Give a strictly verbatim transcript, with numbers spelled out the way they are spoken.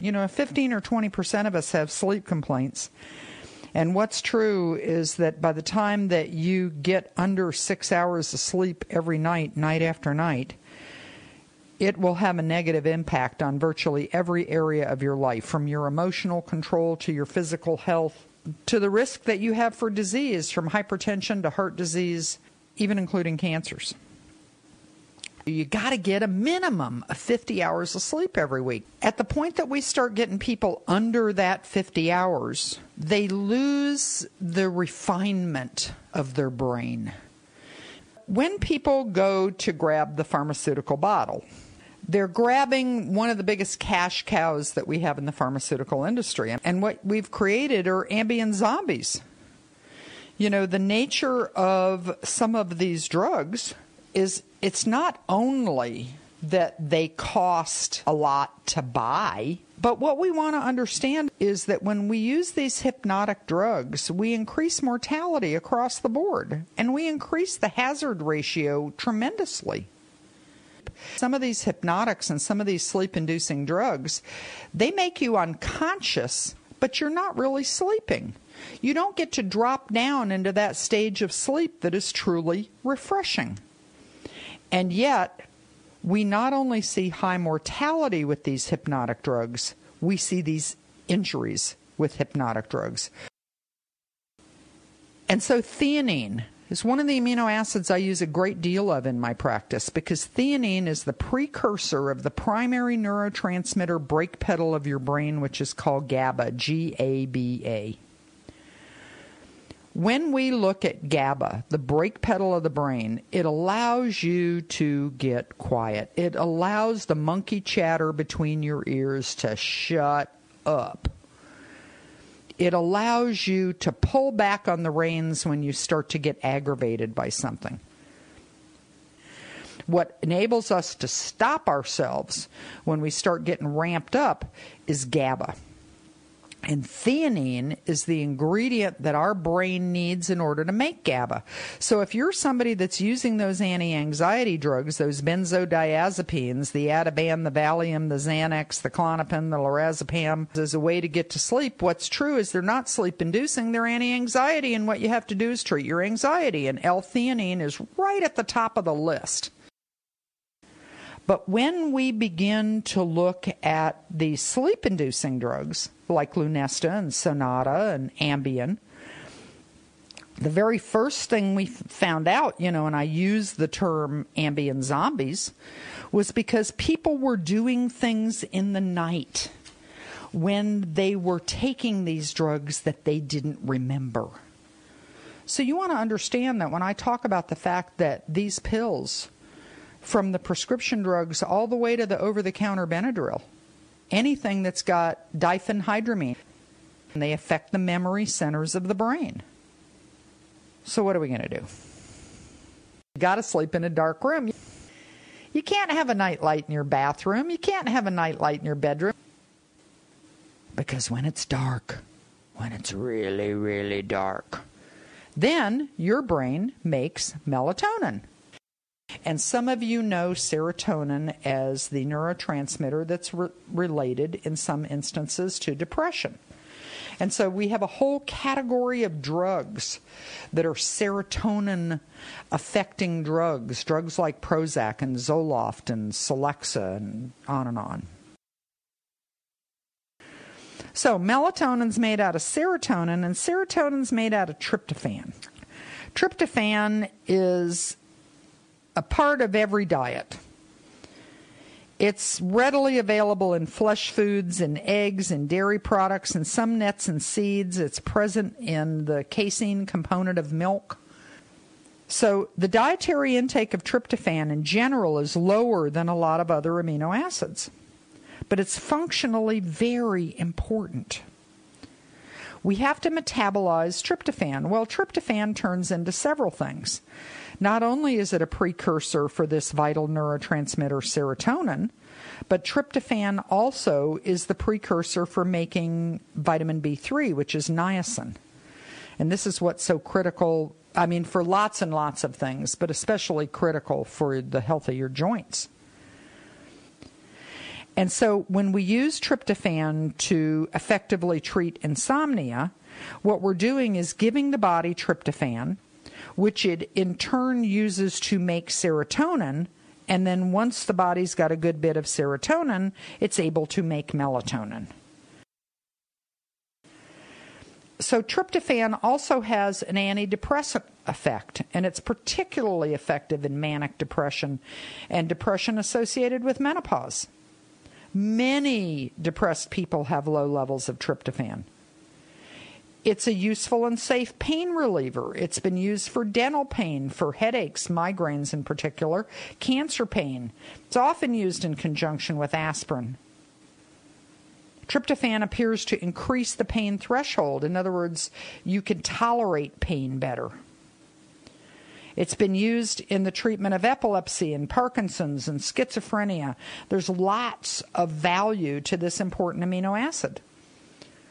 You know, fifteen or twenty percent of us have sleep complaints. And what's true is that by the time that you get under six hours of sleep every night, night after night, it will have a negative impact on virtually every area of your life, from your emotional control to your physical health, to the risk that you have for disease, from hypertension to heart disease, even including cancers. You got to get a minimum of fifty hours of sleep every week. At the point that we start getting people under that fifty hours, they lose the refinement of their brain. When people go to grab the pharmaceutical bottle, they're grabbing one of the biggest cash cows that we have in the pharmaceutical industry. And what we've created are Ambien zombies. You know, the nature of some of these drugs is it's not only that they cost a lot to buy, but what we want to understand is that when we use these hypnotic drugs, we increase mortality across the board, and we increase the hazard ratio tremendously. Some of these hypnotics and some of these sleep-inducing drugs, they make you unconscious, but you're not really sleeping. You don't get to drop down into that stage of sleep that is truly refreshing. And yet, we not only see high mortality with these hypnotic drugs, we see these injuries with hypnotic drugs. And so theanine is one of the amino acids I use a great deal of in my practice, because theanine is the precursor of the primary neurotransmitter brake pedal of your brain, which is called GABA, G A B A. When we look at GABA, the brake pedal of the brain, it allows you to get quiet. It allows the monkey chatter between your ears to shut up. It allows you to pull back on the reins when you start to get aggravated by something. What enables us to stop ourselves when we start getting ramped up is GABA. And theanine is the ingredient that our brain needs in order to make GABA. So if you're somebody that's using those anti-anxiety drugs, those benzodiazepines, the Ativan, the Valium, the Xanax, the Klonopin, the lorazepam, as a way to get to sleep, what's true is they're not sleep-inducing, they're anti-anxiety, and what you have to do is treat your anxiety. And L-theanine is right at the top of the list. But when we begin to look at the sleep-inducing drugs, like Lunesta and Sonata and Ambien, the very first thing we found out, you know, and I use the term Ambien zombies, was because people were doing things in the night when they were taking these drugs that they didn't remember. So you want to understand that when I talk about the fact that these pills, from the prescription drugs all the way to the over-the-counter Benadryl, anything that's got diphenhydramine, they affect the memory centers of the brain. So what are we going to do? You got to sleep in a dark room. You can't have a nightlight in your bathroom. You can't have a nightlight in your bedroom. Because when it's dark, when it's really, really dark, then your brain makes melatonin. And some of you know serotonin as the neurotransmitter that's re- related in some instances to depression. And so we have a whole category of drugs that are serotonin-affecting drugs, drugs like Prozac and Zoloft and Celexa and on and on. So melatonin's made out of serotonin, and serotonin's made out of tryptophan. Tryptophan is a part of every diet. It's readily available in flesh foods and eggs and dairy products and some nuts and seeds. It's present in the casein component of milk. So the dietary intake of tryptophan in general is lower than a lot of other amino acids. But it's functionally very important. We have to metabolize tryptophan. Well, tryptophan turns into several things. Not only is it a precursor for this vital neurotransmitter serotonin, but tryptophan also is the precursor for making vitamin B three, which is niacin. And this is what's so critical, I mean, for lots and lots of things, but especially critical for the health of your joints. And so when we use tryptophan to effectively treat insomnia, what we're doing is giving the body tryptophan, which it in turn uses to make serotonin, and then once the body's got a good bit of serotonin, it's able to make melatonin. So tryptophan also has an antidepressant effect, and it's particularly effective in manic depression and depression associated with menopause. Many depressed people have low levels of tryptophan. It's a useful and safe pain reliever. It's been used for dental pain, for headaches, migraines in particular, cancer pain. It's often used in conjunction with aspirin. Tryptophan appears to increase the pain threshold. In other words, you can tolerate pain better. It's been used in the treatment of epilepsy and Parkinson's and schizophrenia. There's lots of value to this important amino acid.